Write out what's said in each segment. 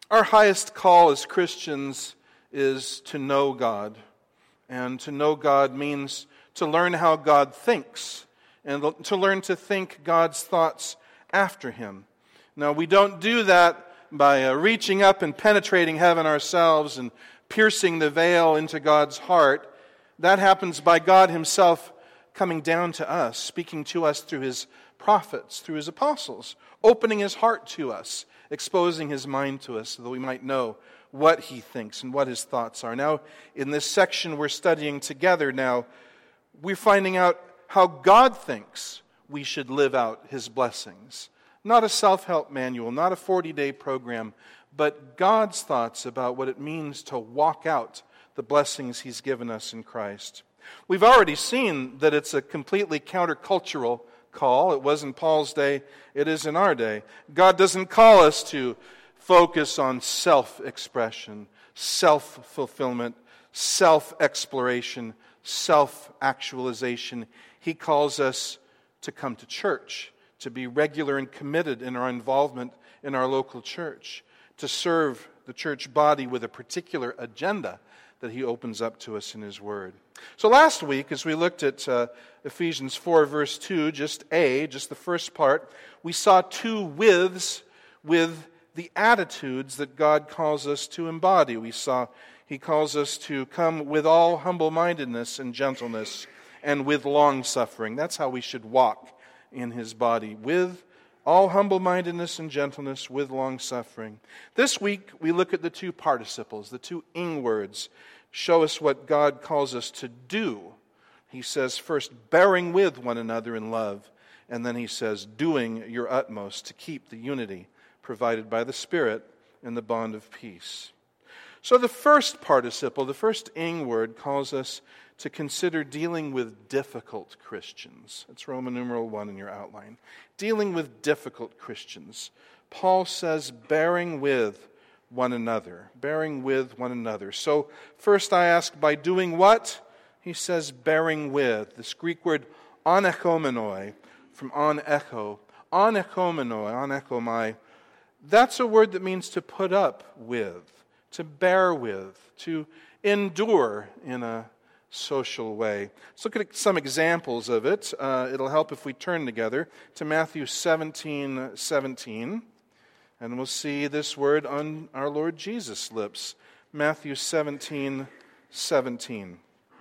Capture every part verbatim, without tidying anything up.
Our highest call as Christians is to know God. And to know God means to learn how God thinks and to learn to think God's thoughts after Him. Now, we don't do that by uh, reaching up and penetrating heaven ourselves and piercing the veil into God's heart. That happens by God Himself coming down to us, speaking to us through His prophets, through His apostles, opening His heart to us, exposing His mind to us so that we might know what He thinks and what His thoughts are. Now, in this section we're studying together now, we're finding out how God thinks we should live out His blessings. Not a self-help manual, not a forty-day program, but God's thoughts about what it means to walk out the blessings He's given us in Christ. We've already seen that it's a completely countercultural call. It was in Paul's day, it is in our day. God doesn't call us to focus on self-expression, self-fulfillment, self-exploration, self-actualization. He calls us to come to church, to be regular and committed in our involvement in our local church, to serve the church body with a particular agenda that He opens up to us in His Word. So last week, as we looked at uh, Ephesians four, verse two, just A, just the first part, we saw two withs with the attitudes that God calls us to embody. We saw He calls us to come with all humble-mindedness and gentleness and with long-suffering. That's how we should walk in His body, with all humble-mindedness and gentleness, with long-suffering. This week, we look at the two participles, the two ing words, show us what God calls us to do. He says, first, bearing with one another in love, and then He says, doing your utmost to keep the unity provided by the Spirit in the bond of peace. So the first participle, the first ing word, calls us to consider dealing with difficult Christians. It's Roman numeral one in your outline. Dealing with difficult Christians. Paul says, bearing with one another. Bearing with one another. So first I ask, by doing what? He says, bearing with. This Greek word anechomenoi, from on echo. Anechomenoi, anechomai. That's a word that means to put up with, to bear with, to endure in a social way. Let's look at some examples of it. Uh, it'll help if we turn together to Matthew seventeen seventeen, and we'll see this word on our Lord Jesus' lips. Matthew seventeen seventeen.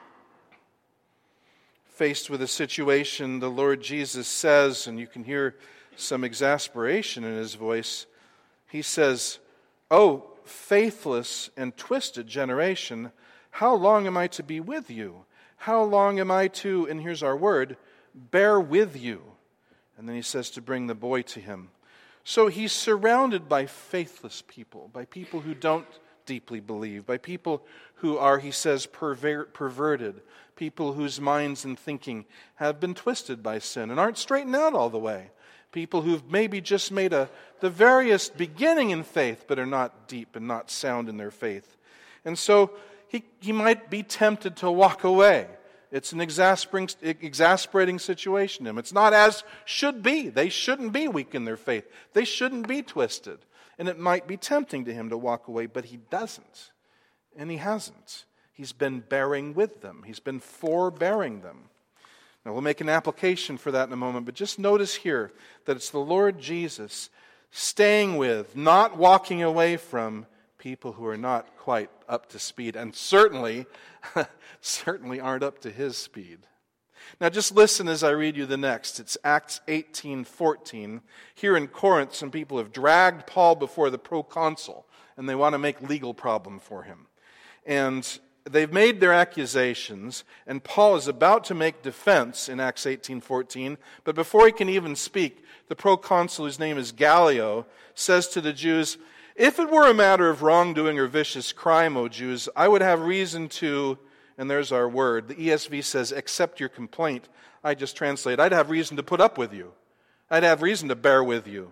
Faced with a situation, the Lord Jesus says, and you can hear some exasperation in His voice, He says, "Oh, faithless and twisted generation, how long am I to be with you? How long am I to," and here's our word, "bear with you?" And then He says to bring the boy to Him. So He's surrounded by faithless people, by people who don't deeply believe, by people who are, He says, perver- perverted, people whose minds and thinking have been twisted by sin and aren't straightened out all the way. People who've maybe just made a the veriest beginning in faith, but are not deep and not sound in their faith. And so he, he might be tempted to walk away. It's an exasperating, exasperating situation to him. It's not as should be. They shouldn't be weak in their faith. They shouldn't be twisted. And it might be tempting to him to walk away, but he doesn't. And he hasn't. He's been bearing with them. He's been forbearing them. Now, we'll make an application for that in a moment, but just notice here that it's the Lord Jesus staying with, not walking away from people who are not quite up to speed, and certainly, certainly aren't up to His speed. Now, just listen as I read you the next. It's Acts eighteen fourteen. Here in Corinth, some people have dragged Paul before the proconsul, and they want to make legal problem for him. And they've made their accusations, and Paul is about to make defense in Acts eighteen fourteen, but before he can even speak, the proconsul, whose name is Gallio, says to the Jews, "If it were a matter of wrongdoing or vicious crime, O Jews, I would have reason to," and there's our word, the E S V says, "accept your complaint." I just translate, I'd have reason to put up with you. I'd have reason to bear with you.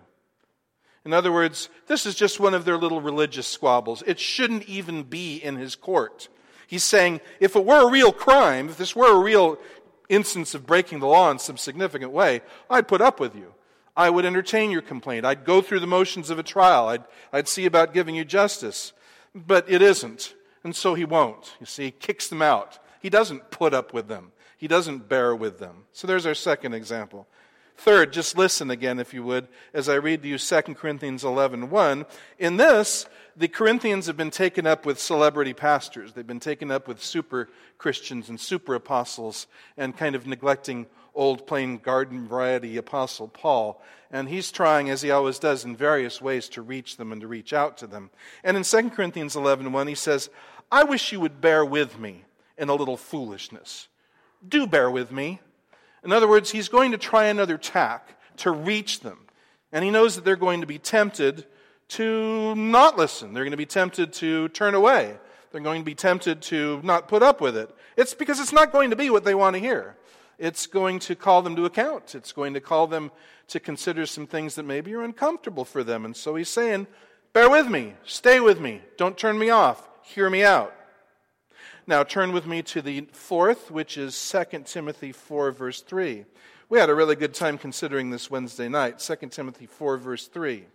In other words, this is just one of their little religious squabbles. It shouldn't even be in his court. He's saying, if it were a real crime, if this were a real instance of breaking the law in some significant way, I'd put up with you. I would entertain your complaint. I'd go through the motions of a trial. I'd, I'd see about giving you justice. But it isn't. And so he won't. You see, he kicks them out. He doesn't put up with them. He doesn't bear with them. So there's our second example. Third, just listen again, if you would, as I read to you Second Corinthians eleven one. In this, the Corinthians have been taken up with celebrity pastors. They've been taken up with super Christians and super apostles and kind of neglecting old plain garden variety apostle Paul. And he's trying, as he always does, in various ways to reach them and to reach out to them. And in Second Corinthians eleven one, he says, I wish you would bear with me in a little foolishness. Do bear with me. In other words, he's going to try another tack to reach them. And he knows that they're going to be tempted to not listen. They're going to be tempted to turn away. They're going to be tempted to not put up with it. It's because it's not going to be what they want to hear. It's going to call them to account. It's going to call them to consider some things that maybe are uncomfortable for them. And so he's saying, bear with me, stay with me, don't turn me off, hear me out. Now turn with me to the fourth, which is Second Timothy four, verse three. We had a really good time considering this Wednesday night. Second Timothy four, verse three.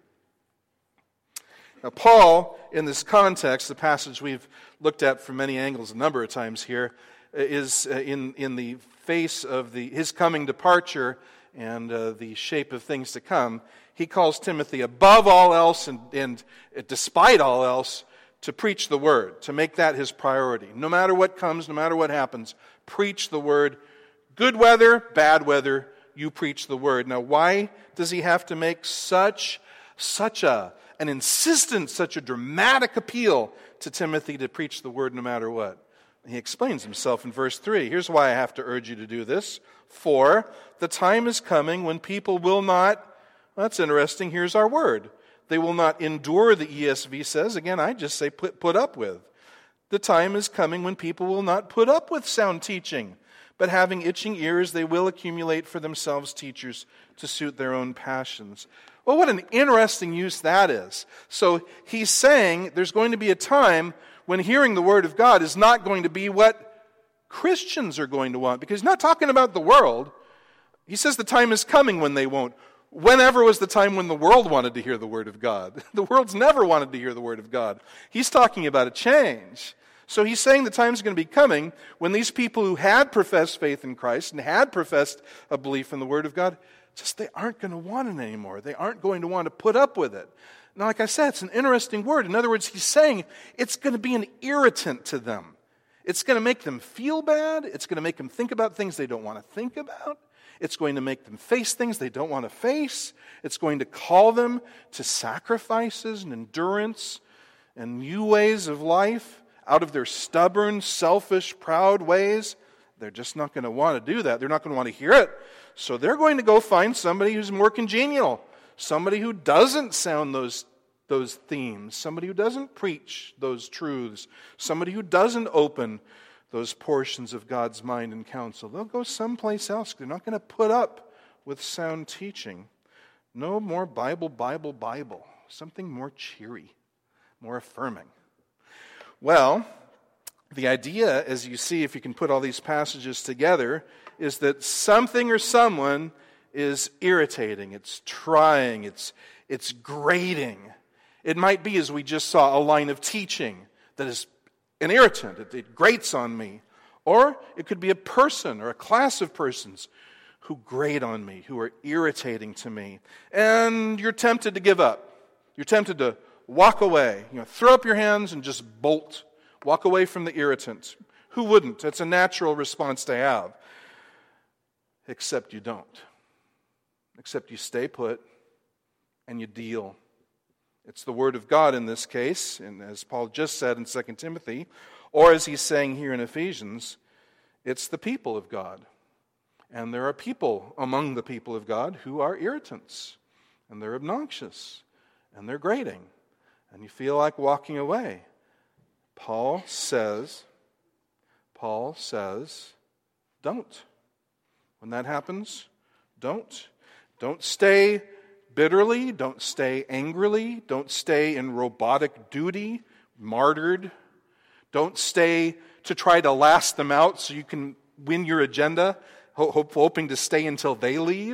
Now Paul, in this context, the passage we've looked at from many angles a number of times here, is in, in the face of the his coming departure and uh, the shape of things to come. He calls Timothy above all else and, and despite all else to preach the word, to make that his priority. No matter what comes, no matter what happens, preach the word. Good weather, bad weather, you preach the word. Now, why does he have to make such, such a, an insistence, such a dramatic appeal to Timothy to preach the word no matter what? He explains himself in verse three. Here's why I have to urge you to do this. For the time is coming when people will not, well, that's interesting, here's our word. They will not endure, the E S V says. Again, I just say put, put up with. The time is coming when people will not put up with sound teaching, but having itching ears, they will accumulate for themselves teachers to suit their own passions. Well, what an interesting use that is. So he's saying there's going to be a time when hearing the word of God is not going to be what Christians are going to want, because he's not talking about the world. He says the time is coming when they won't. Whenever was the time when the world wanted to hear the word of God? The world's never wanted to hear the word of God. He's talking about a change. So he's saying the time's going to be coming when these people who had professed faith in Christ and had professed a belief in the word of God, just they aren't going to want it anymore. They aren't going to want to put up with it. Now, like I said, it's an interesting word. In other words, he's saying it's going to be an irritant to them. It's going to make them feel bad. It's going to make them think about things they don't want to think about. It's going to make them face things they don't want to face. It's going to call them to sacrifices and endurance and new ways of life out of their stubborn, selfish, proud ways. They're just not going to want to do that. They're not going to want to hear it. So they're going to go find somebody who's more congenial, somebody who doesn't sound those, those themes, somebody who doesn't preach those truths, somebody who doesn't open those portions of God's mind and counsel. They'll go someplace else. They're not going to put up with sound teaching. No more Bible, Bible, Bible. Something more cheery, more affirming. Well, the idea, as you see, if you can put all these passages together, is that something or someone is irritating, it's trying, it's, it's grating. It might be, as we just saw, a line of teaching that is an irritant. It, it grates on me. Or it could be a person or a class of persons who grate on me, who are irritating to me. And you're tempted to give up. You're tempted to walk away. You know, throw up your hands and just bolt. Walk away from the irritant. Who wouldn't? It's a natural response to have. Except you don't. Except you stay put and you deal. It's the word of God in this case, and as Paul just said in Second Timothy, or as he's saying here in Ephesians, it's the people of God. And there are people among the people of God who are irritants, and they're obnoxious, and they're grating, and you feel like walking away. Paul says, Paul says, don't. When that happens, don't. Don't stay bitterly, don't stay angrily, don't stay in robotic duty, martyred. Don't stay to try to last them out so you can win your agenda, hoping to stay until they leave.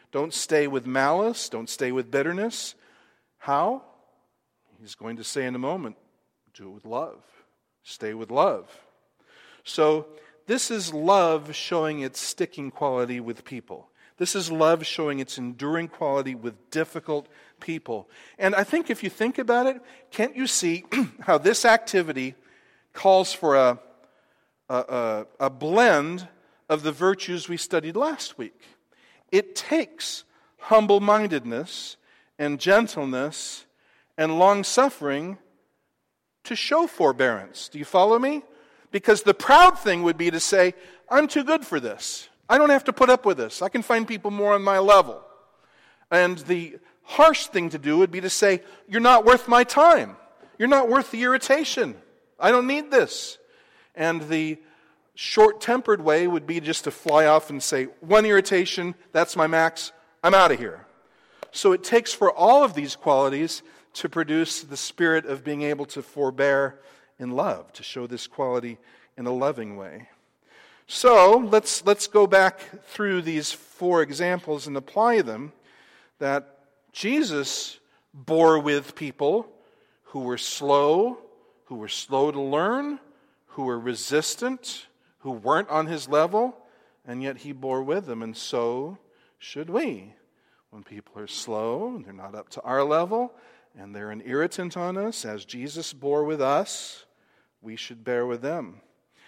Don't stay with malice. Don't stay with bitterness. How? He's going to say in a moment, do it with love. Stay with love. So this is love showing its sticking quality with people. This is love showing its enduring quality with difficult people. And I think if you think about it, can't you see how this activity calls for a, a, a, a blend of the virtues we studied last week? It takes humble-mindedness and gentleness and long-suffering to show forbearance. Do you follow me? Because the proud thing would be to say, I'm too good for this. I don't have to put up with this. I can find people more on my level. And the harsh thing to do would be to say, you're not worth my time. You're not worth the irritation. I don't need this. And the short-tempered way would be just to fly off and say, one irritation, that's my max, I'm out of here. So it takes for all of these qualities to produce the spirit of being able to forbear in love, to show this quality in a loving way. So let's let's go back through these four examples and apply them, that Jesus bore with people who were slow, who were slow to learn, who were resistant, who weren't on his level, and yet he bore with them, and so should we. When people are slow and they're not up to our level and they're an irritant on us, as Jesus bore with us, we should bear with them.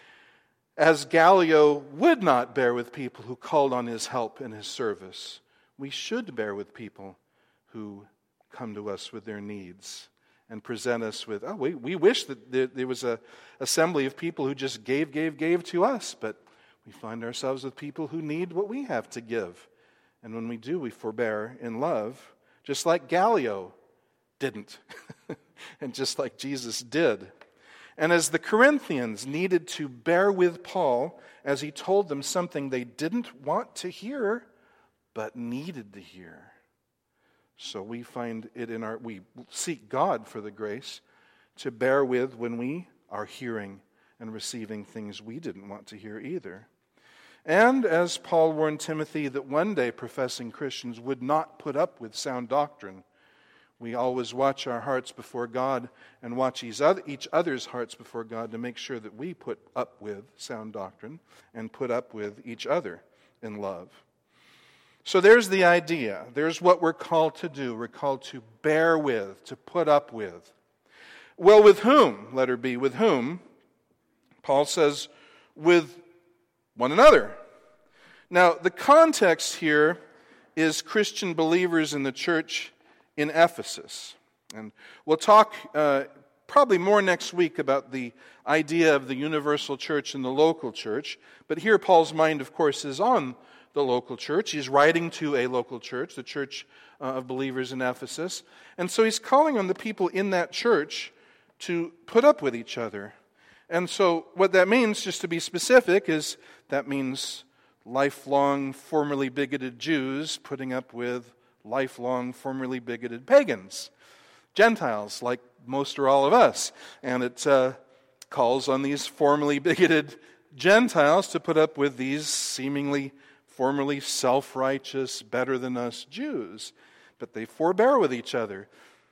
As Gallio would not bear with people who called on his help in his service, we should bear with people who come to us with their needs and present us with, oh, we, we wish that there, there was an assembly of people who just gave, gave, gave to us, but we find ourselves with people who need what we have to give. And when we do, we forbear in love, just like Gallio didn't, and just like Jesus did. And as the Corinthians needed to bear with Paul as he told them something they didn't want to hear, but needed to hear. So we find it in our, we seek God for the grace to bear with when we are hearing and receiving things we didn't want to hear either. And as Paul warned Timothy that one day professing Christians would not put up with sound doctrine, we always watch our hearts before God and watch each other's hearts before God to make sure that we put up with sound doctrine and put up with each other in love. So there's the idea. There's what we're called to do. We're called to bear with, to put up with. Well, with whom? Letter B, with whom? Paul says, with one another. Now, the context here is Christian believers in the church in Ephesus. And we'll talk uh, probably more next week about the idea of the universal church and the local church. But here Paul's mind, of course, is on the local church. He's writing to a local church, the church uh, of believers in Ephesus. And so he's calling on the people in that church to put up with each other. And so what that means, just to be specific, is that means lifelong formerly bigoted Jews putting up with lifelong formerly bigoted pagans, Gentiles, like most or all of us. And it uh, calls on these formerly bigoted Gentiles to put up with these seemingly formerly self-righteous, better-than-us Jews. But they forbear with each other.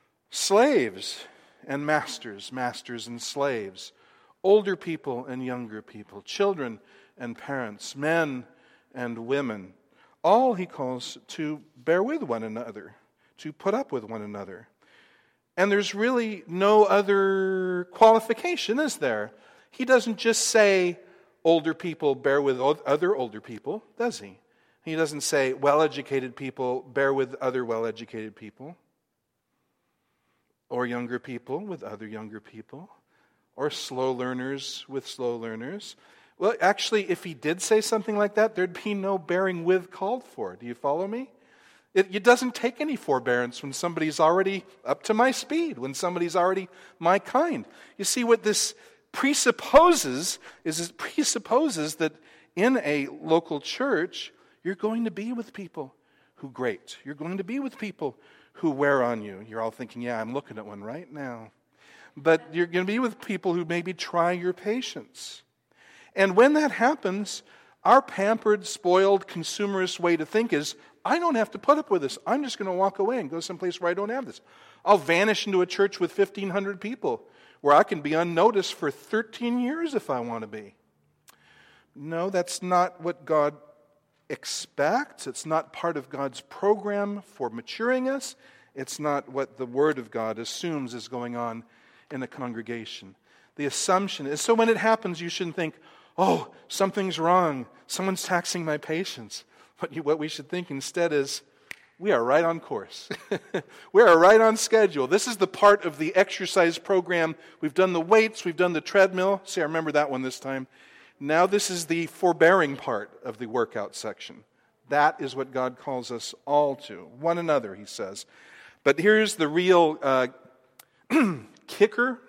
Slaves and masters, masters and slaves, older people and younger people, children and parents, men and women. All he calls to bear with one another, to put up with one another. And there's really no other qualification, is there? He doesn't just say older people bear with other older people, does he? He doesn't say well-educated people bear with other well-educated people, or younger people with other younger people, or slow learners with slow learners. Well, actually, if he did say something like that, there'd be no bearing with called for. Do you follow me? It, it doesn't take any forbearance when somebody's already up to my speed, when somebody's already my kind. You see, what this presupposes is it presupposes that in a local church, you're going to be with people who grate. You're going to be with people who wear on you. You're all thinking, yeah, I'm looking at one right now. But you're going to be with people who maybe try your patience. And when that happens, our pampered, spoiled, consumerist way to think is, I don't have to put up with this. I'm just going to walk away and go someplace where I don't have this. I'll vanish into a church with fifteen hundred people where I can be unnoticed for thirteen years if I want to be. No, that's not what God expects. It's not part of God's program for maturing us. It's not what the Word of God assumes is going on in a congregation. The assumption is, so when it happens, you shouldn't think, oh, something's wrong. Someone's taxing my patience. What, you, what we should think instead is, we are right on course. We are right on schedule. This is the part of the exercise program. We've done the weights. We've done the treadmill. See, I remember that one this time. Now this is the forbearing part of the workout section. That is what God calls us all to. One another, he says. But here's the real uh, kicker.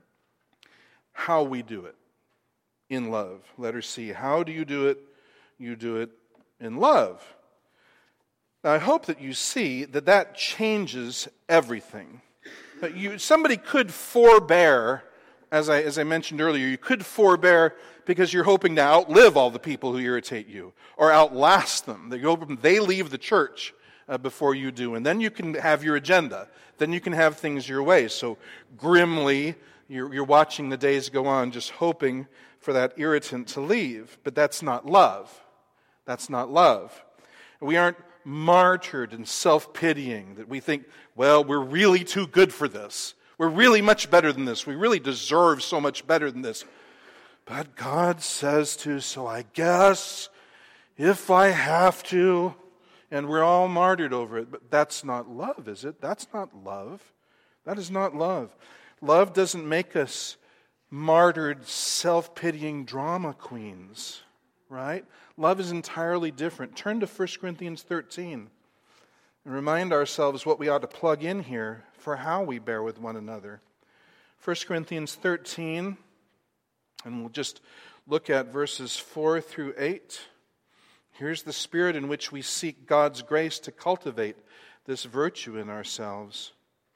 How we do it. In love. Letter C. How do you do it? You do it in love. Now, I hope that you see that that changes everything. That you, somebody could forbear, as I, as I mentioned earlier, you could forbear because you're hoping to outlive all the people who irritate you, or outlast them. That you hope they leave the church uh, before you do, and then you can have your agenda. Then you can have things your way. So grimly, you're, you're watching the days go on, just hoping for that irritant to leave. But that's not love. That's not love. We aren't martyred and self-pitying, that we think, well, we're really too good for this. We're really much better than this. We really deserve so much better than this. But God says to, so I guess if I have to, and we're all martyred over it. But that's not love, is it? That's not love. That is not love. Love doesn't make us martyred, self-pitying drama queens, right? Love is entirely different. Turn to First Corinthians thirteen and remind ourselves what we ought to plug in here for how we bear with one another. First Corinthians thirteen, and we'll just look at verses four through eight. Here's the spirit in which we seek God's grace to cultivate this virtue in ourselves.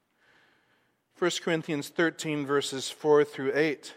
First Corinthians thirteen, verses four through eight.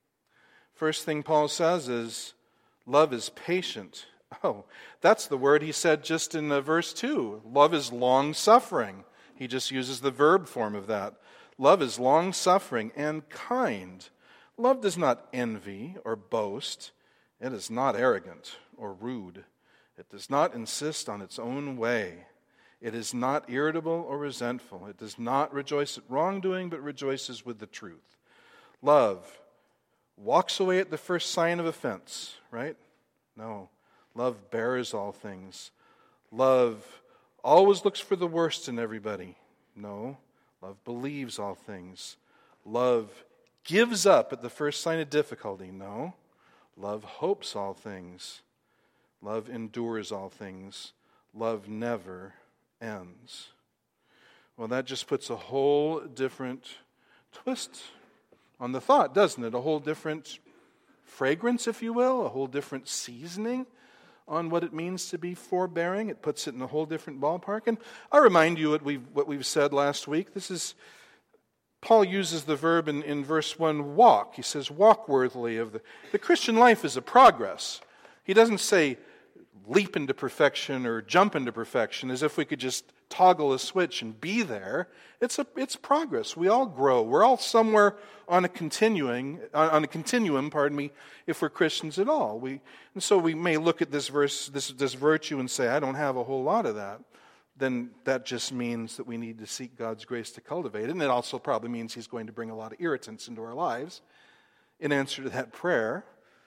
First thing Paul says is, love is patient. Oh, that's the word he said just in uh, verse two. Love is long-suffering. He just uses the verb form of that. Love is long-suffering and kind. Love does not envy or boast. It is not arrogant or rude. It does not insist on its own way. It is not irritable or resentful. It does not rejoice at wrongdoing, but rejoices with the truth. Love walks away at the first sign of offense, right? No. Love bears all things. Love always looks for the worst in everybody. No. Love believes all things. Love gives up at the first sign of difficulty. No. Love hopes all things. Love endures all things. Love never ends. Well, that just puts a whole different twist on the thought, doesn't it? A whole different fragrance, if you will, a whole different seasoning on what it means to be forbearing. It puts it in a whole different ballpark. And I remind you what we've, what we've said last week. This is, Paul uses the verb in, in verse one, walk. He says, walk worthily of the... The Christian life is a progress. He doesn't say leap into perfection or jump into perfection as if we could just toggle a switch and be there. It's a it's progress. We all grow. We're all somewhere on a continuing on a continuum, pardon me, if we're Christians at all. We and so we may look at this verse, this this virtue, and say, I don't have a whole lot of that. Then that just means that we need to seek God's grace to cultivate it. And it also probably means He's going to bring a lot of irritants into our lives in answer to that prayer,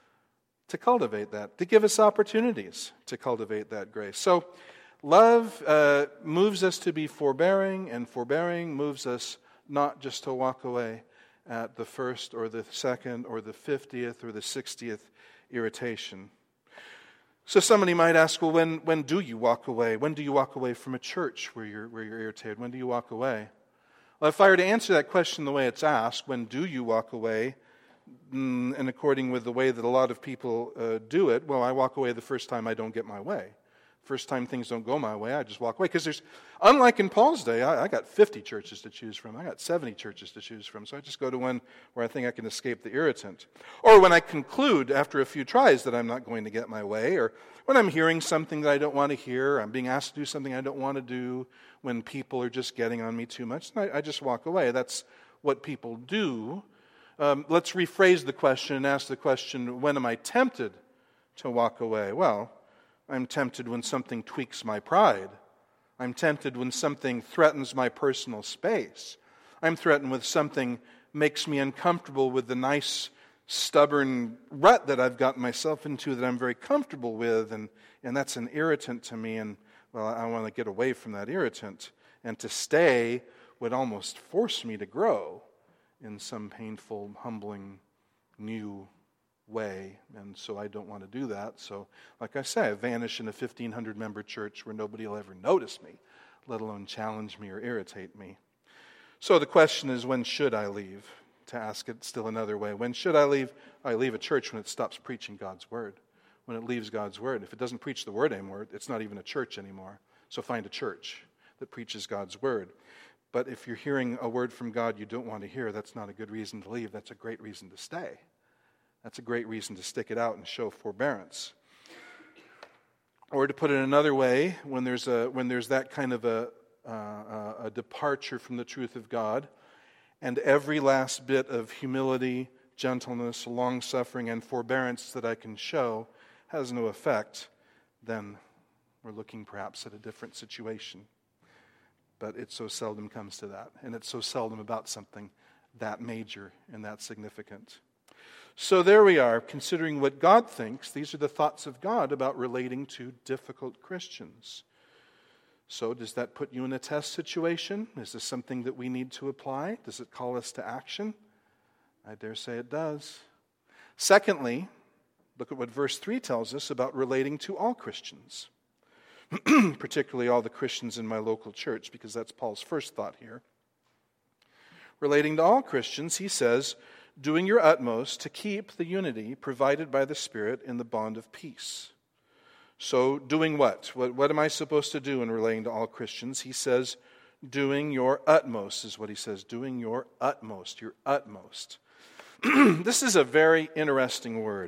to cultivate that, to give us opportunities to cultivate that grace. So love uh, moves us to be forbearing, and forbearing moves us not just to walk away at the first or the second or the fiftieth or the sixtieth irritation. So somebody might ask, well, when, when do you walk away? When do you walk away from a church where you're, where you're irritated? When do you walk away? Well, if I were to answer that question the way it's asked, when do you walk away? And according with the way that a lot of people uh, do it, well, I walk away the first time I don't get my way. First time things don't go my way, I just walk away. Because there's, unlike in Paul's day, I, I got fifty churches to choose from. I got seventy churches to choose from. So I just go to one where I think I can escape the irritant. Or when I conclude after a few tries that I'm not going to get my way, or when I'm hearing something that I don't want to hear, I'm being asked to do something I don't want to do, when people are just getting on me too much, I, I just walk away. That's what people do. Um, let's rephrase the question and ask the question, when am I tempted to walk away? Well, I'm tempted when something tweaks my pride. I'm tempted when something threatens my personal space. I'm threatened when something makes me uncomfortable with the nice, stubborn rut that I've gotten myself into that I'm very comfortable with, and, and that's an irritant to me, and, well, I want to get away from that irritant. And to stay would almost force me to grow in some painful, humbling, new way, and so I don't want to do that. So, like I say, I vanish in a fifteen hundred member church where nobody will ever notice me, let alone challenge me or irritate me. So the question is, when should I leave? To ask it still another way, when should I leave? I leave a church when it stops preaching God's word, when it leaves God's word. If it doesn't preach the word anymore, it's not even a church anymore. So find a church that preaches God's word. But if you're hearing a word from God you don't want to hear, that's not a good reason to leave. That's a great reason to stay. That's a great reason to stick it out and show forbearance. Or to put it another way, when there's a when there's that kind of a, uh, a departure from the truth of God, and every last bit of humility, gentleness, long-suffering, and forbearance that I can show has no effect, then we're looking perhaps at a different situation. But it so seldom comes to that, and it's so seldom about something that major and that significant. So there we are, considering what God thinks. These are the thoughts of God about relating to difficult Christians. So does that put you in a test situation? Is this something that we need to apply? Does it call us to action? I dare say it does. Secondly, look at what verse three tells us about relating to all Christians, particularly all the Christians in my local church, because that's Paul's first thought here. Relating to all Christians, he says, doing your utmost to keep the unity provided by the Spirit in the bond of peace. So, doing what? What, what am I supposed to do in relating to all Christians? He says, doing your utmost is what he says. Doing your utmost, your utmost. This is a very interesting word.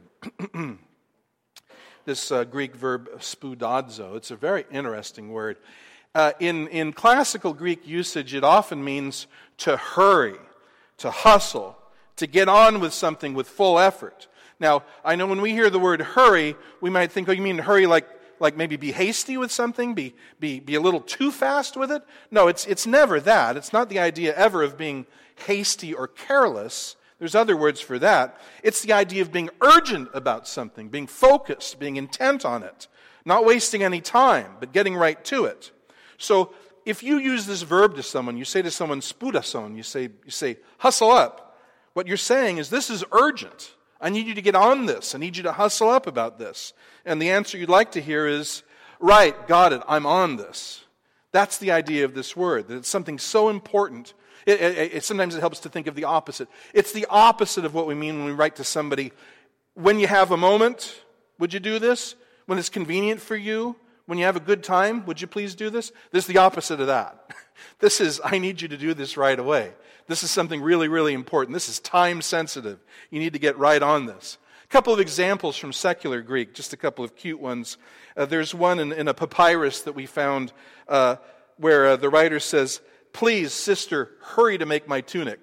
This uh, Greek verb, spoudazo, it's a very interesting word. Uh, in, in classical Greek usage, it often means to hurry, to hustle, to get on with something with full effort. Now, I know when we hear the word hurry, we might think, oh, you mean hurry like like maybe be hasty with something, be be be a little too fast with it? No, it's it's never that. It's not the idea ever of being hasty or careless. There's other words for that. It's the idea of being urgent about something, being focused, being intent on it, not wasting any time, but getting right to it. So, if you use this verb to someone, you say to someone, spoudason, you say you say hustle up. What you're saying is, this is urgent. I need you to get on this. I need you to hustle up about this. And the answer you'd like to hear is, right, got it, I'm on this. That's the idea of this word, that it's something so important. It, it, it, sometimes it helps to think of the opposite. It's the opposite of what we mean when we write to somebody, when you have a moment, would you do this? When it's convenient for you, when you have a good time, would you please do this? This is the opposite of that. This is, I need you to do this right away. This is something really, really important. This is time sensitive. You need to get right on this. A couple of examples from secular Greek, just a couple of cute ones. Uh, there's one in, in a papyrus that we found uh, where uh, the writer says, please, sister, hurry to make my tunic.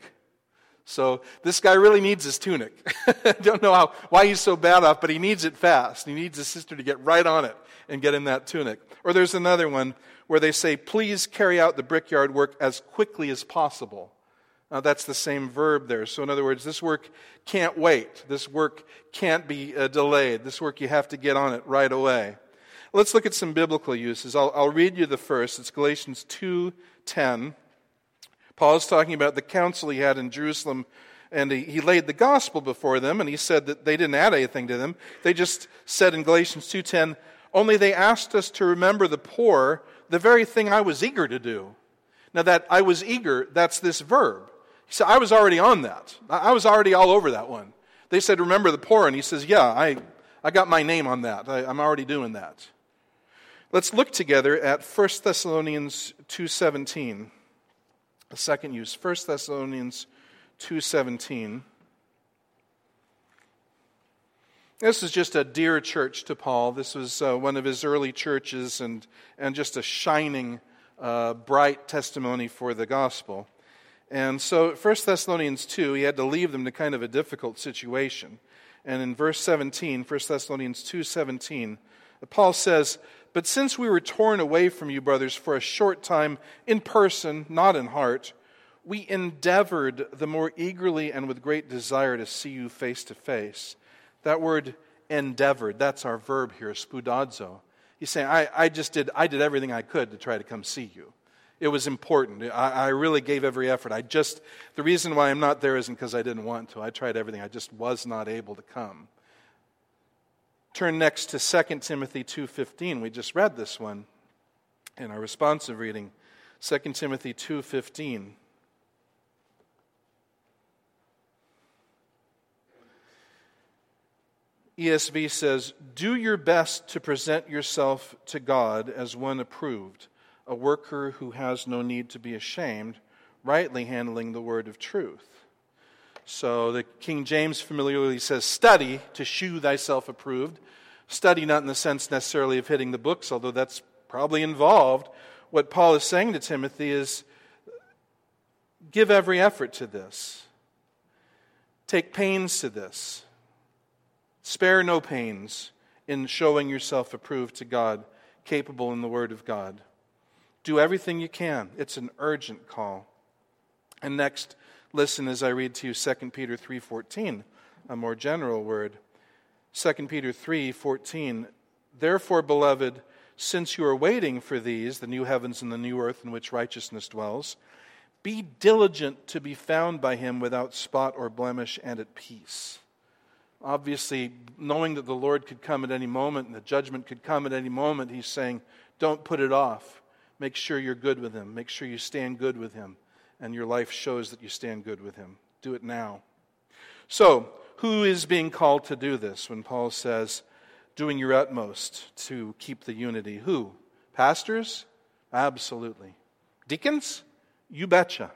So this guy really needs his tunic. I don't know how why he's so bad off, but he needs it fast. He needs his sister to get right on it and get in that tunic. Or there's another one where they say, please carry out the brickyard work as quickly as possible. Now that's the same verb there. So in other words, this work can't wait. This work can't be uh, delayed. This work, you have to get on it right away. Let's look at some biblical uses. I'll, I'll read you the first. It's Galatians two ten. Paul is talking about the council he had in Jerusalem, and he, he laid the gospel before them, and he said that they didn't add anything to them. They just said in Galatians two ten, only they asked us to remember the poor, the very thing I was eager to do. Now that I was eager, that's this verb. He said, I was already on that. I was already all over that one. They said, remember the poor, and he says, yeah, I, I got my name on that. I, I'm already doing that. Let's look together at First Thessalonians two seventeen. The second use, First Thessalonians two seventeen. This is just a dear church to Paul. This was uh, one of his early churches and, and just a shining, uh, bright testimony for the gospel. And so First Thessalonians two, he had to leave them to kind of a difficult situation. And in verse seventeen, First Thessalonians two seventeen, Paul says, "But since we were torn away from you, brothers, for a short time, in person, not in heart, we endeavored the more eagerly and with great desire to see you face to face." That word endeavored, that's our verb here, spoudazo. He's saying, I, I just did, I did everything I could to try to come see you. It was important. I, I really gave every effort. I just, the reason why I'm not there isn't because I didn't want to. I tried everything. I just was not able to come. Turn next to Second Timothy two fifteen. We just read this one in our responsive reading. Second Timothy two fifteen. E S V says, "Do your best to present yourself to God as one approved, a worker who has no need to be ashamed, rightly handling the word of truth." So the King James familiarly says, "Study to shew thyself approved." Study not in the sense necessarily of hitting the books, although that's probably involved. What Paul is saying to Timothy is, give every effort to this. Take pains to this. Spare no pains in showing yourself approved to God, capable in the Word of God. Do everything you can. It's an urgent call. And next, listen as I read to you Second Peter three fourteen, a more general word. Second Peter three fourteen, "Therefore, beloved, since you are waiting for these, the new heavens and the new earth in which righteousness dwells, be diligent to be found by him without spot or blemish and at peace." Obviously, knowing that the Lord could come at any moment and the judgment could come at any moment, he's saying, don't put it off. Make sure you're good with him. Make sure you stand good with him. And your life shows that you stand good with him. Do it now. So, who is being called to do this when Paul says, doing your utmost to keep the unity? Who? Pastors? Absolutely. Deacons? You betcha.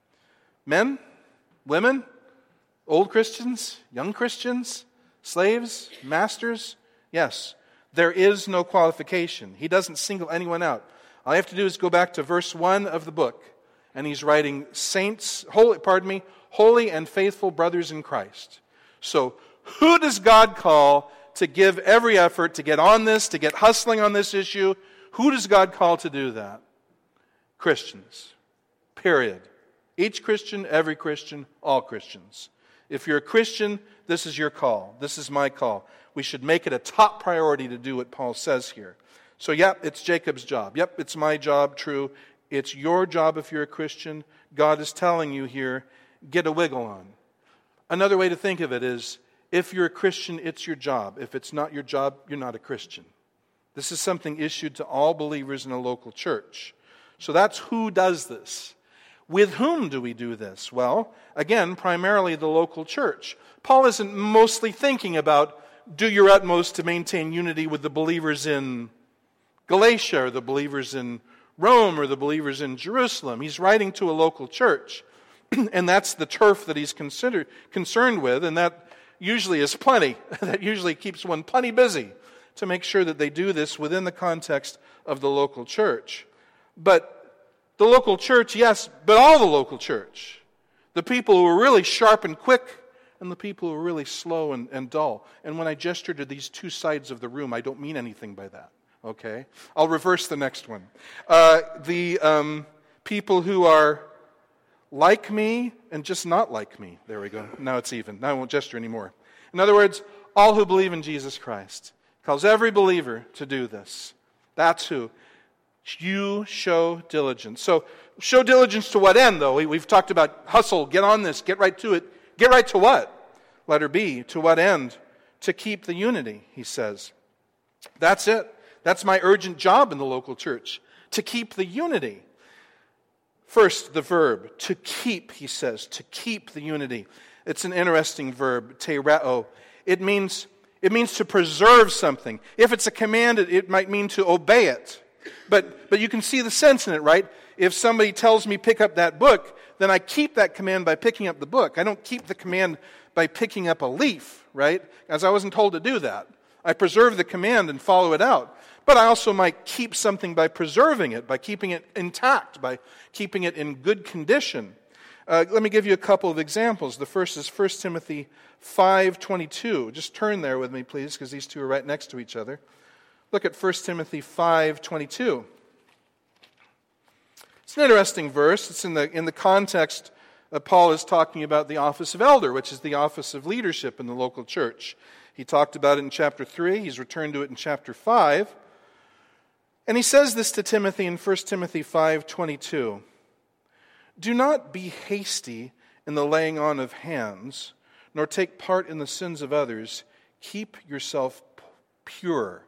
Men? Women? Old Christians? Young Christians? Slaves? Masters? Yes. There is no qualification. He doesn't single anyone out. All I have to do is go back to verse one of the book, and he's writing saints, holy, pardon me, holy and faithful brothers in Christ. So, who does God call to give every effort to get on this, to get hustling on this issue? Who does God call to do that? Christians. Period. Each Christian, every Christian, all Christians. If you're a Christian, this is your call. This is my call. We should make it a top priority to do what Paul says here. So, yep, it's Jacob's job. Yep, it's my job, true. It's your job if you're a Christian. God is telling you here, get a wiggle on. Another way to think of it is, if you're a Christian, it's your job. If it's not your job, you're not a Christian. This is something issued to all believers in a local church. So that's who does this. With whom do we do this? Well, again, primarily the local church. Paul isn't mostly thinking about do your utmost to maintain unity with the believers in Galatia or the believers in Rome or the believers in Jerusalem. He's writing to a local church. And that's the turf that he's considered, concerned with, and that usually is plenty. That usually keeps one plenty busy to make sure that they do this within the context of the local church. But the local church, yes, but all the local church. The people who are really sharp and quick, and the people who are really slow and, and dull. And when I gesture to these two sides of the room, I don't mean anything by that. Okay? I'll reverse the next one. Uh, the um, people who are like me and just not like me. There we go. Now it's even. Now I won't gesture anymore. In other words, all who believe in Jesus Christ. Calls every believer to do this. That's who. You show diligence. So, show diligence to what end, though? We, we've talked about hustle, get on this, get right to it. Get right to what? Letter B, to what end? To keep the unity, he says. That's it. That's my urgent job in the local church, to keep the unity. First, the verb, to keep, he says, to keep the unity. It's an interesting verb, tereo. It means, It means to preserve something. If it's a command, it, it might mean to obey it. But, but you can see the sense in it, right? If somebody tells me pick up that book, then I keep that command by picking up the book. I don't keep the command by picking up a leaf, right? As I wasn't told to do that. I preserve the command and follow it out. But I also might keep something by preserving it, by keeping it intact, by keeping it in good condition. Uh, let me give you a couple of examples. The first is First Timothy five twenty-two. Just turn there with me, please, because these two are right next to each other. Look at First Timothy five twenty-two. It's an interesting verse. It's in the in the context uh, Paul is talking about the office of elder, which is the office of leadership in the local church. He talked about it in chapter three. He's returned to it in chapter five. And he says this to Timothy in First Timothy five twenty-two. Do not be hasty in the laying on of hands, nor take part in the sins of others. Keep yourself pure.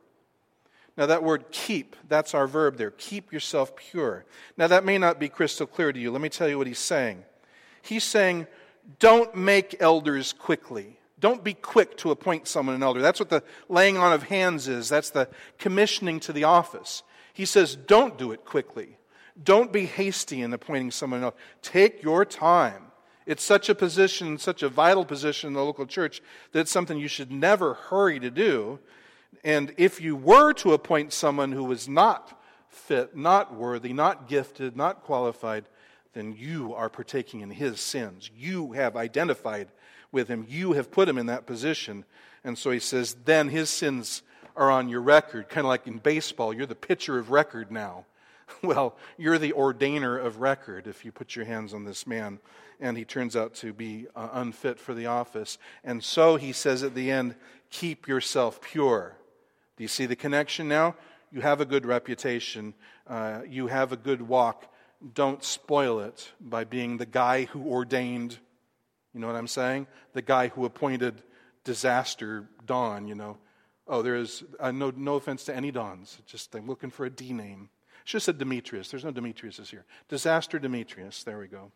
Now that word keep, that's our verb there. Keep yourself pure. Now that may not be crystal clear to you. Let me tell you what he's saying. He's saying, don't make elders quickly. Don't be quick to appoint someone an elder. That's what the laying on of hands is. That's the commissioning to the office. He says, don't do it quickly. Don't be hasty in appointing someone else. Take your time. It's such a position, such a vital position in the local church that it's something you should never hurry to do. And if you were to appoint someone who was not fit, not worthy, not gifted, not qualified, then you are partaking in his sins. You have identified with him. You have put him in that position. And so he says, then his sins are on your record. Kind of like in baseball, you're the pitcher of record now. Well, you're the ordainer of record if you put your hands on this man and he turns out to be uh, unfit for the office. And so he says at the end, keep yourself pure. Do you see the connection now? You have a good reputation. Uh, you have a good walk. Don't spoil it by being the guy who ordained, you know what I'm saying? The guy who appointed Disaster Don, you know. Oh, there is, uh, no, no offense to any Dons. Just I'm looking for a D name. Should have said Demetrius. There's no Demetriuses here. Disaster Demetrius. There we go.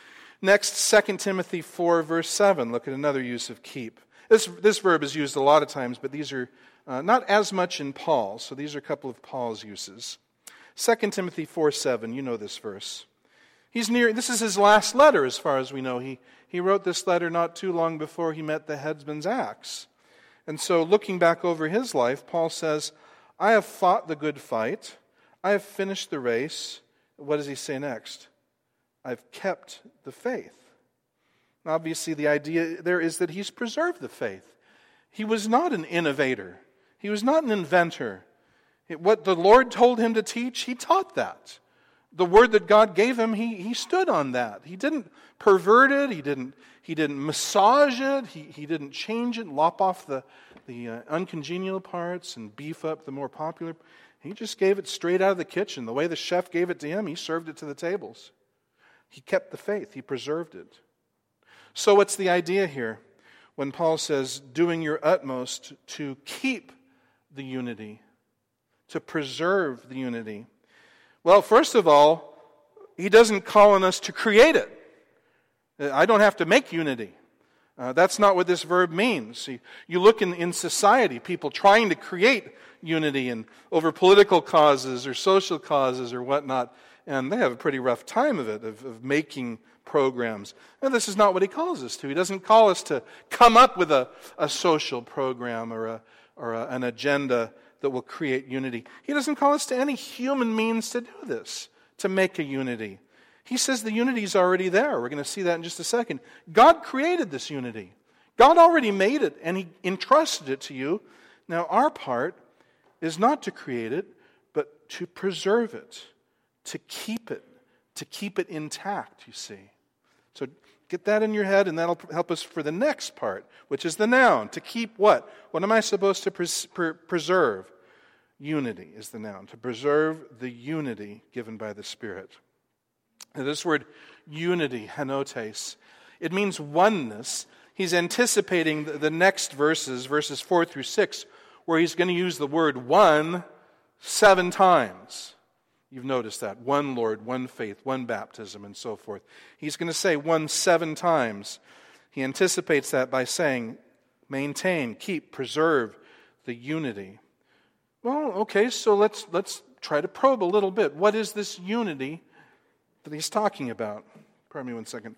Next, Second Timothy four, verse seven. Look at another use of keep. This, this verb is used a lot of times, but these are uh, not as much in Paul. So these are a couple of Paul's uses. Second Timothy four, seven. You know this verse. He's near. This is his last letter, as far as we know. He, he wrote this letter not too long before he met the headsman's axe. And so looking back over his life, Paul says, I have fought the good fight. I have finished the race. What does he say next? I've kept the faith. Obviously, the idea there is that he's preserved the faith. He was not an innovator. He was not an inventor. It, what the Lord told him to teach, he taught that. The word that God gave him, he, he stood on that. He didn't pervert it. He didn't, he didn't massage it. He, he didn't change it, lop off the, the uh, uncongenial parts and beef up the more popular. He just gave it straight out of the kitchen. The way the chef gave it to him, he served it to the tables. He kept the faith. He preserved it. So what's the idea here when Paul says, doing your utmost to keep the unity, to preserve the unity? Well, first of all, he doesn't call on us to create it. I don't have to make unity. Uh, that's not what this verb means. You, you look in, in society, people trying to create unity and over political causes or social causes or whatnot, and they have a pretty rough time of it, of, of making programs. And this is not what he calls us to. He doesn't call us to come up with a, a social program or, a, or a, an agenda that will create unity. He doesn't call us to any human means to do this, to make a unity. He says the unity is already there. We're going to see that in just a second. God created this unity. God already made it, and he entrusted it to you. Now, our part is not to create it, but to preserve it, to keep it, to keep it intact, you see. So get that in your head, and that'll help us for the next part, which is the noun. To keep what? What am I supposed to pres- per- preserve? Unity is the noun. To preserve the unity given by the Spirit. Now, this word unity, henotes, it means oneness. He's anticipating the, the next verses, verses four through six, where he's going to use the word one seven times. You've noticed that. One Lord, one faith, one baptism, and so forth. He's going to say one seven times. He anticipates that by saying, maintain, keep, preserve the unity. Well, okay, so let's let's try to probe a little bit. What is this unity that he's talking about? Pardon me one second.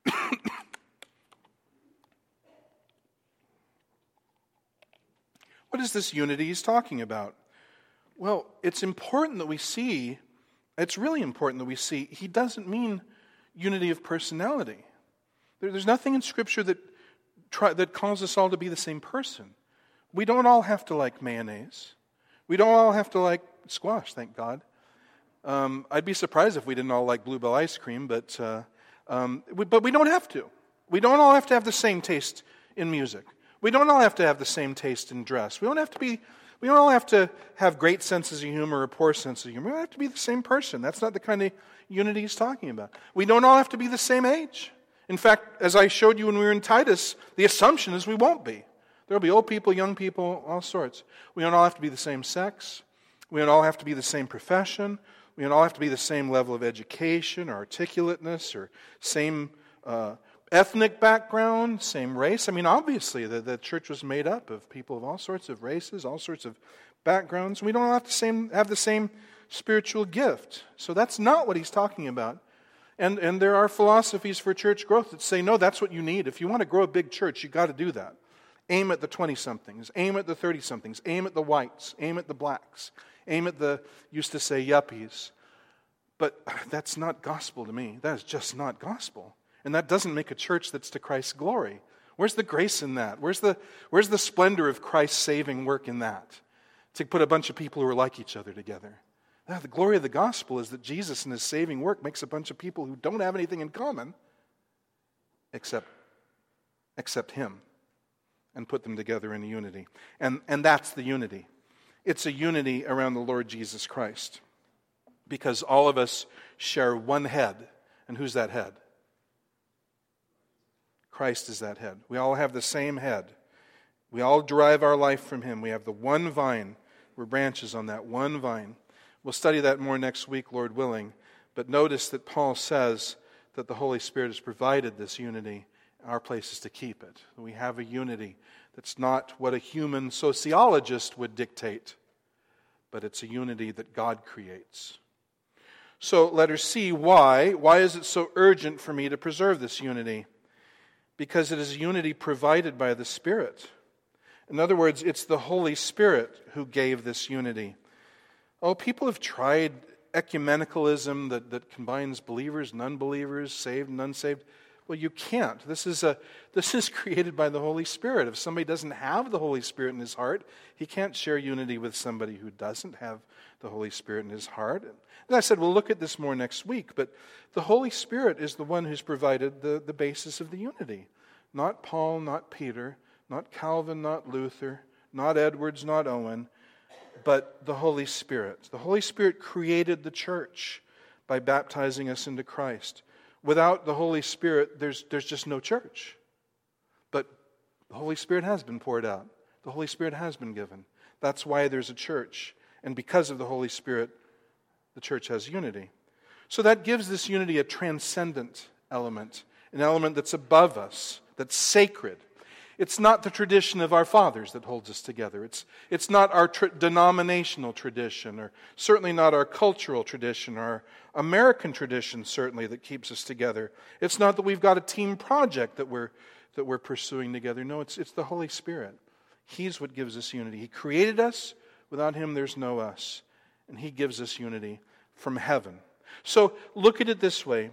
What is this unity he's talking about? Well, it's important that we see, it's really important that we see, he doesn't mean unity of personality. There, there's nothing in Scripture that try, that calls us all to be the same person. We don't all have to like mayonnaise. We don't all have to like squash, thank God. Um, I'd be surprised if we didn't all like Bluebell ice cream, but uh, um, we, but we don't have to. We don't all have to have the same taste in music. We don't all have to have the same taste in dress. We don't have to be. We don't all have to have great senses of humor or poor sense of humor. We don't have to be the same person. That's not the kind of unity he's talking about. We don't all have to be the same age. In fact, as I showed you when we were in Titus, the assumption is we won't be. There'll be old people, young people, all sorts. We don't all have to be the same sex. We don't all have to be the same profession. We don't all have to be the same level of education or articulateness or same uh, ethnic background, same race. I mean, obviously, the, the church was made up of people of all sorts of races, all sorts of backgrounds. We don't all have the same, have the same spiritual gift. So that's not what he's talking about. And, and there are philosophies for church growth that say, no, that's what you need. If you want to grow a big church, you've got to do that. Aim at the twenty-somethings, aim at the thirty-somethings, aim at the whites, aim at the blacks, aim at the, used to say, yuppies. But that's not gospel to me. That is just not gospel. And that doesn't make a church that's to Christ's glory. Where's the grace in that? Where's the, where's the splendor of Christ's saving work in that? To put a bunch of people who are like each other together. Now, the glory of the gospel is that Jesus and his saving work makes a bunch of people who don't have anything in common except, except him, and put them together in unity. And, and that's the unity. It's a unity around the Lord Jesus Christ. Because all of us share one head. And who's that head? Christ is that head. We all have the same head. We all derive our life from him. We have the one vine. We're branches on that one vine. We'll study that more next week, Lord willing. But notice that Paul says that the Holy Spirit has provided this unity. Our place is to keep it. We have a unity that's not what a human sociologist would dictate, but it's a unity that God creates. So letter C, why? Why is it so urgent for me to preserve this unity? Because it is unity provided by the Spirit. In other words, it's the Holy Spirit who gave this unity. Oh, people have tried ecumenicalism that, that combines believers and unbelievers, saved and unsaved. Well, you can't. This is a this is created by the Holy Spirit. If somebody doesn't have the Holy Spirit in his heart, he can't share unity with somebody who doesn't have the Holy Spirit in his heart. And I said, we'll look at this more next week, but the Holy Spirit is the one who's provided the, the basis of the unity. Not Paul, not Peter, not Calvin, not Luther, not Edwards, not Owen, but the Holy Spirit. The Holy Spirit created the church by baptizing us into Christ. Without the Holy Spirit, there's, there's just no church. But the Holy Spirit has been poured out. The Holy Spirit has been given. That's why there's a church. And because of the Holy Spirit, the church has unity. So that gives this unity a transcendent element, an element that's above us, that's sacred. It's not the tradition of our fathers that holds us together. It's, it's not our tra- denominational tradition, or certainly not our cultural tradition, or our American tradition, certainly, that keeps us together. It's not that we've got a team project that we're, that we're pursuing together. No, it's, it's the Holy Spirit. He's what gives us unity. He created us. Without him, there's no us. And he gives us unity from heaven. So look at it this way.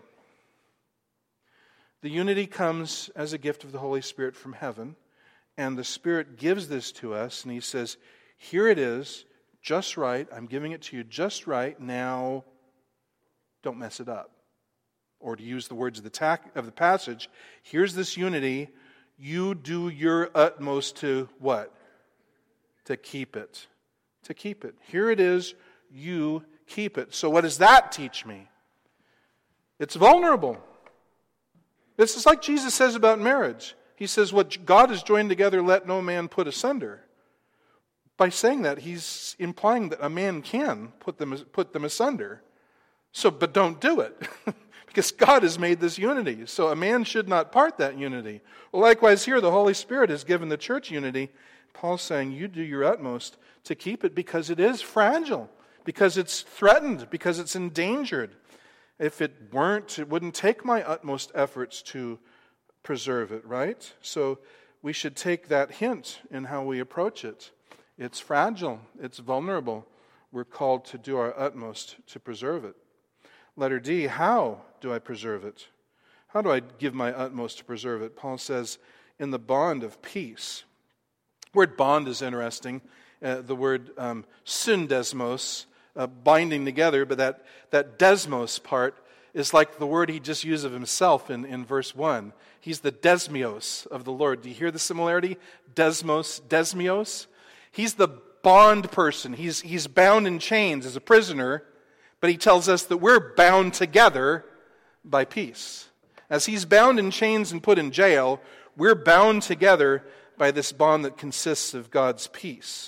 The unity comes as a gift of the Holy Spirit from heaven, and the Spirit gives this to us, and he says, here it is, just right, I'm giving it to you just right, now don't mess it up. Or to use the words of the, ta- of the passage, here's this unity, you do your utmost to what? To keep it. To keep it. Here it is, you keep it. So what does that teach me? It's vulnerable. This is like Jesus says about marriage. He says, what God has joined together, let no man put asunder. By saying that, he's implying that a man can put them, put them asunder. So, but don't do it. But Because God has made this unity. So a man should not part that unity. Well, likewise here, the Holy Spirit has given the church unity. Paul's saying you do your utmost to keep it because it is fragile, because it's threatened, because it's endangered. If it weren't, it wouldn't take my utmost efforts to preserve it, right? So we should take that hint in how we approach it. It's fragile. It's vulnerable. We're called to do our utmost to preserve it. Letter D, how do I preserve it? How do I give my utmost to preserve it? Paul says, in the bond of peace. The word bond is interesting. Uh, the word um, syndesmos, uh, binding together, but that, that desmos part is like the word he just used of himself in, in verse one. He's the desmios of the Lord. Do you hear the similarity? Desmos, desmios. He's the bond person. He's, he's bound in chains as a prisoner, but he tells us that we're bound together by peace. As he's bound in chains and put in jail, we're bound together by this bond that consists of God's peace.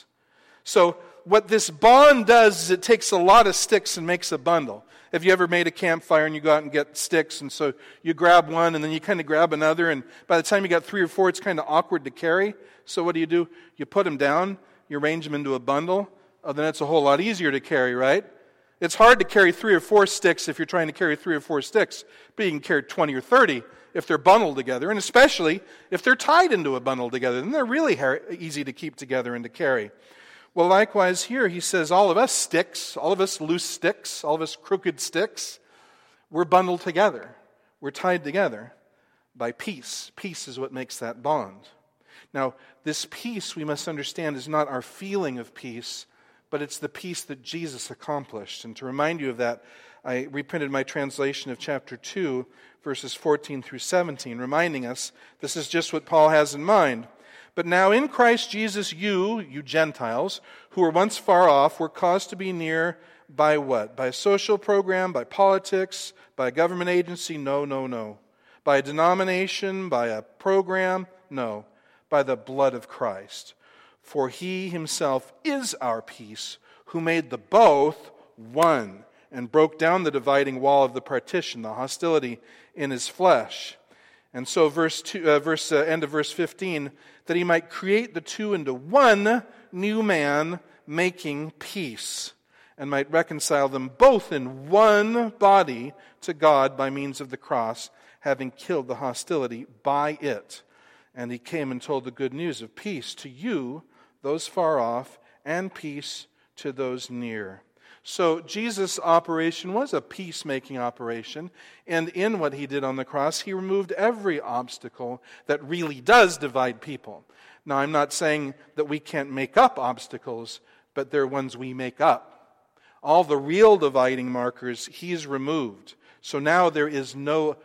So what this bond does is it takes a lot of sticks and makes a bundle. Have you ever made a campfire and you go out and get sticks, and so you grab one and then you kind of grab another, and by the time you got three or four, it's kind of awkward to carry. So what do you do? You put them down, you arrange them into a bundle, oh, then it's a whole lot easier to carry, right? It's hard to carry three or four sticks if you're trying to carry three or four sticks, but you can carry twenty or thirty if they're bundled together, and especially if they're tied into a bundle together. Then they're really easy to keep together and to carry. Well, likewise here, he says all of us sticks, all of us loose sticks, all of us crooked sticks, we're bundled together. We're tied together by peace. Peace is what makes that bond. Now, this peace, we must understand, is not our feeling of peace, but it's the peace that Jesus accomplished. And to remind you of that, I reprinted my translation of chapter two, verses fourteen through seventeen, reminding us this is just what Paul has in mind. But now in Christ Jesus, you, you Gentiles, who were once far off, were caused to be near by what? By a social program, by politics, by a government agency? No, no, no. By a denomination, by a program? No. By the blood of Christ. For he himself is our peace, who made the both one, and broke down the dividing wall of the partition, the hostility in his flesh. And so, verse two, uh, verse uh, end of verse fifteen, that he might create the two into one new man, making peace, and might reconcile them both in one body to God by means of the cross, having killed the hostility by it. And he came and told the good news of peace to you, those far off, and peace to those near. So Jesus' operation was a peacemaking operation, and in what he did on the cross, he removed every obstacle that really does divide people. Now, I'm not saying that we can't make up obstacles, but they're ones we make up. All the real dividing markers, he's removed. So now there is no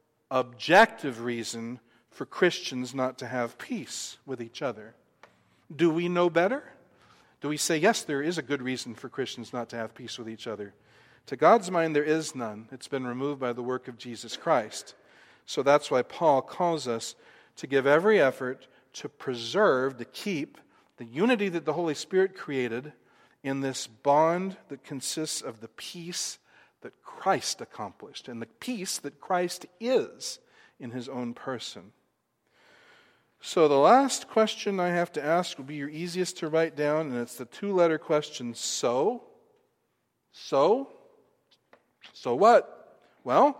objective reason for Christians not to have peace with each other. Do we know better? Do we say, yes, there is a good reason for Christians not to have peace with each other? To God's mind, there is none. It's been removed by the work of Jesus Christ. So that's why Paul calls us to give every effort to preserve, to keep the unity that the Holy Spirit created in this bond that consists of the peace that Christ accomplished and the peace that Christ is in his own person. So the last question I have to ask will be your easiest to write down, and it's the two-letter question, so? So? So what? Well,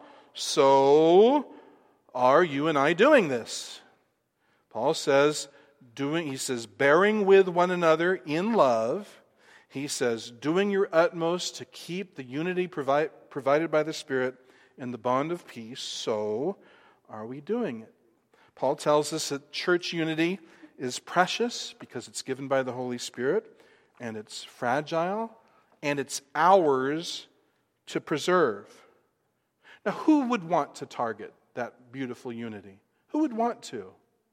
so are you and I doing this? Paul says, doing, he says, bearing with one another in love. He says, doing your utmost to keep the unity provide, provided by the Spirit in the bond of peace. So are we doing it? Paul tells us that church unity is precious because it's given by the Holy Spirit, and it's fragile, and it's ours to preserve. Now, who would want to target that beautiful unity? Who would want to?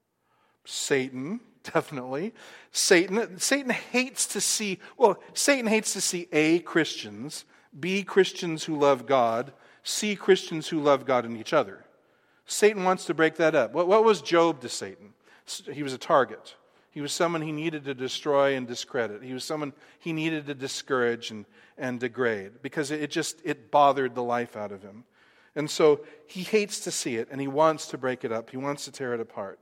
Satan, definitely. Satan, Satan hates to see, well, Satan hates to see A, Christians, B, Christians who love God, C, Christians who love God and each other. Satan wants to break that up. What, what was Job to Satan? He was a target. He was someone he needed to destroy and discredit. He was someone he needed to discourage and, and degrade because it, it just, it bothered the life out of him. And so he hates to see it, and he wants to break it up. He wants to tear it apart.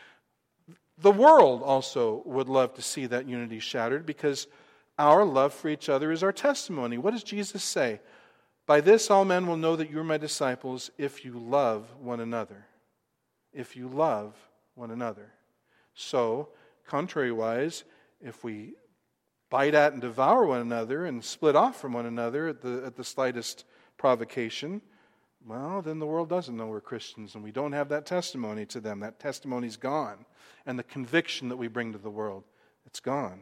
The world also would love to see that unity shattered, because our love for each other is our testimony. What does Jesus say? By this all men will know that you are my disciples if you love one another. If you love one another. So, contrariwise, if we bite at and devour one another and split off from one another at the, at the slightest provocation, well, then the world doesn't know we're Christians, and we don't have that testimony to them. That testimony's gone. And the conviction that we bring to the world, it's gone.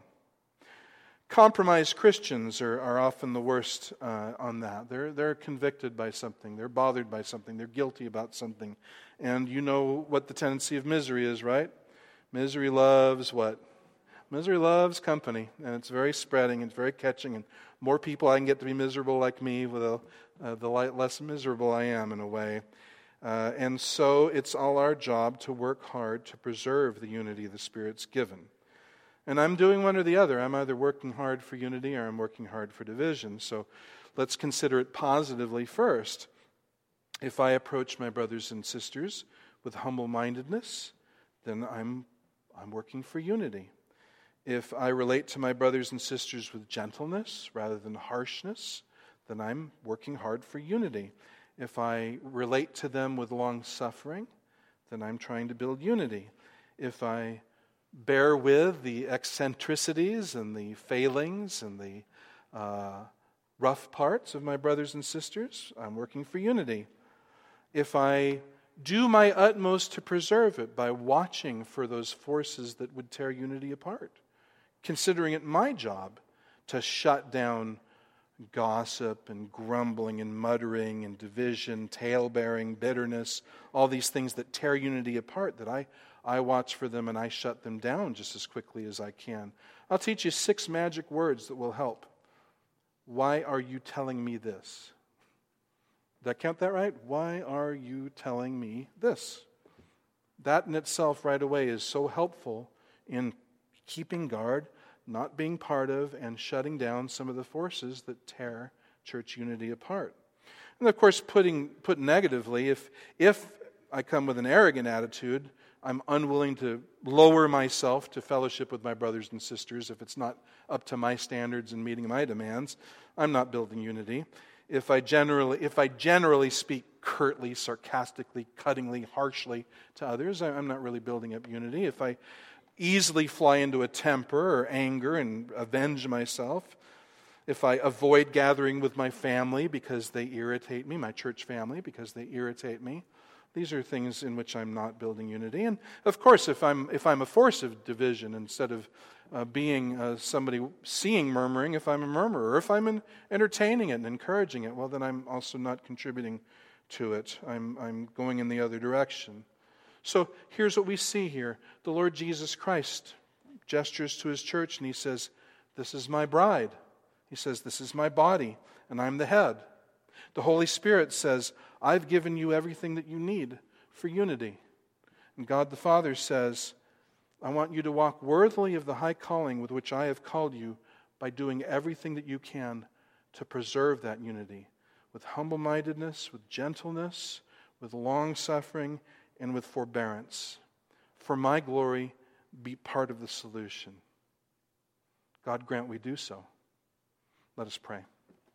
Compromised Christians are, are often the worst uh, on that. They're, they're convicted by something. They're bothered by something. They're guilty about something. And you know what the tendency of misery is, right? Misery loves what? Misery loves company. And it's very spreading. It's very catching. And more people I can get to be miserable like me, the, uh, the less miserable I am in a way. Uh, and so it's all our job to work hard to preserve the unity the Spirit's given. And I'm doing one or the other. I'm either working hard for unity or I'm working hard for division. So let's consider it positively first. If I approach my brothers and sisters with humble-mindedness, then I'm I'm working for unity. If I relate to my brothers and sisters with gentleness rather than harshness, then I'm working hard for unity. If I relate to them with long-suffering, then I'm trying to build unity. If I bear with the eccentricities and the failings and the uh, rough parts of my brothers and sisters, I'm working for unity. If I do my utmost to preserve it by watching for those forces that would tear unity apart, considering it my job to shut down gossip and grumbling and muttering and division, tale-bearing, bitterness, all these things that tear unity apart, that I I watch for them and I shut them down just as quickly as I can. I'll teach you six magic words that will help. Why are you telling me this? Did I count that right? Why are you telling me this? That in itself right away is so helpful in keeping guard, not being part of, and shutting down some of the forces that tear church unity apart. And of course, putting put negatively, if if I come with an arrogant attitude, I'm unwilling to lower myself to fellowship with my brothers and sisters if it's not up to my standards and meeting my demands, I'm not building unity. If I generally if I generally speak curtly, sarcastically, cuttingly, harshly to others, I'm not really building up unity. If I easily fly into a temper or anger and avenge myself, if I avoid gathering with my family because they irritate me, my church family because they irritate me, these are things in which I'm not building unity. And of course, if I'm if I'm a force of division instead of uh, being uh, somebody seeing murmuring, if I'm a murmurer, or if I'm in, entertaining it and encouraging it, well, then I'm also not contributing to it. I'm I'm going in the other direction. So here's what we see here. The Lord Jesus Christ gestures to his church and he says, "This is my bride." He says, "This is my body, and I'm the head." The Holy Spirit says, "I've given you everything that you need for unity." And God the Father says, "I want you to walk worthily of the high calling with which I have called you by doing everything that you can to preserve that unity with humble-mindedness, with gentleness, with long-suffering, and with forbearance. For my glory, be part of the solution." God grant we do so. Let us pray.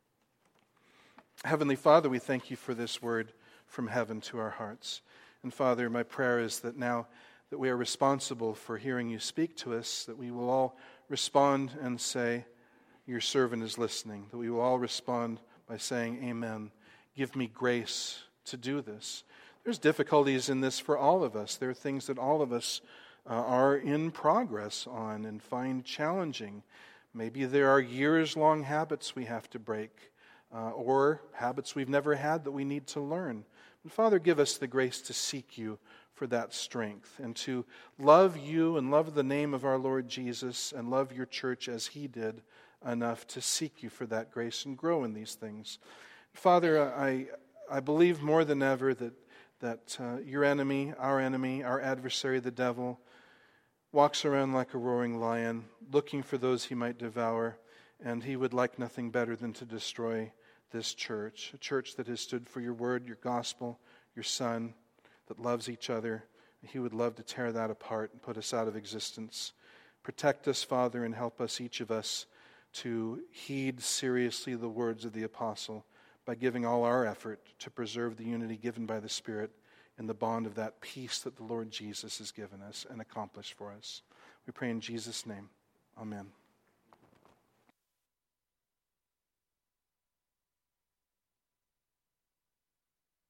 Heavenly Father, we thank you for this word from heaven to our hearts. And Father, my prayer is that now that we are responsible for hearing you speak to us, that we will all respond and say, "Your servant is listening." That we will all respond by saying, "Amen. Give me grace to do this." There's difficulties in this for all of us. There are things that all of us uh, are in progress on and find challenging. Maybe there are years-long habits we have to break. Uh, or habits we've never had that we need to learn. And Father, give us the grace to seek you for that strength and to love you and love the name of our Lord Jesus and love your church as he did enough to seek you for that grace and grow in these things. Father, I I believe more than ever that, that uh, your enemy, our enemy, our adversary, the devil, walks around like a roaring lion, looking for those he might devour, and he would like nothing better than to destroy this church, a church that has stood for your word, your gospel, your Son, that loves each other. He would love to tear that apart and put us out of existence. Protect us, Father, and help us, each of us, to heed seriously the words of the apostle by giving all our effort to preserve the unity given by the Spirit in the bond of that peace that the Lord Jesus has given us and accomplished for us. We pray in Jesus' name. Amen.